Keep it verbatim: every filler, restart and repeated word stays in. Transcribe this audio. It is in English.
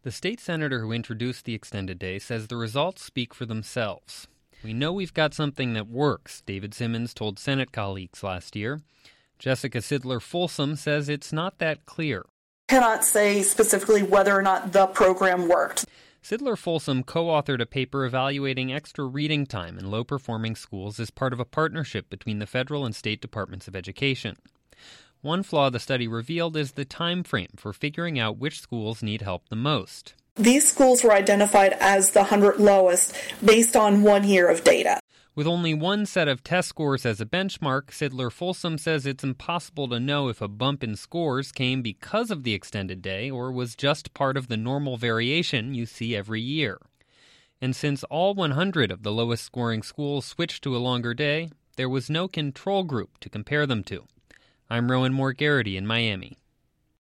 The state senator who introduced the extended day says the results speak for themselves. We know we've got something that works, David Simmons told Senate colleagues last year. Jessica Sidler-Folsom says it's not that clear. Cannot say specifically whether or not the program worked. Sidler-Folsom co-authored a paper evaluating extra reading time in low-performing schools as part of a partnership between the federal and state departments of education. One flaw the study revealed is the time frame for figuring out which schools need help the most. These schools were identified as the one hundred lowest based on one year of data. With only one set of test scores as a benchmark, Sidler-Folsom says it's impossible to know if a bump in scores came because of the extended day or was just part of the normal variation you see every year. And since all one hundred of the lowest scoring schools switched to a longer day, there was no control group to compare them to. I'm Rowan Moore Garrity in Miami.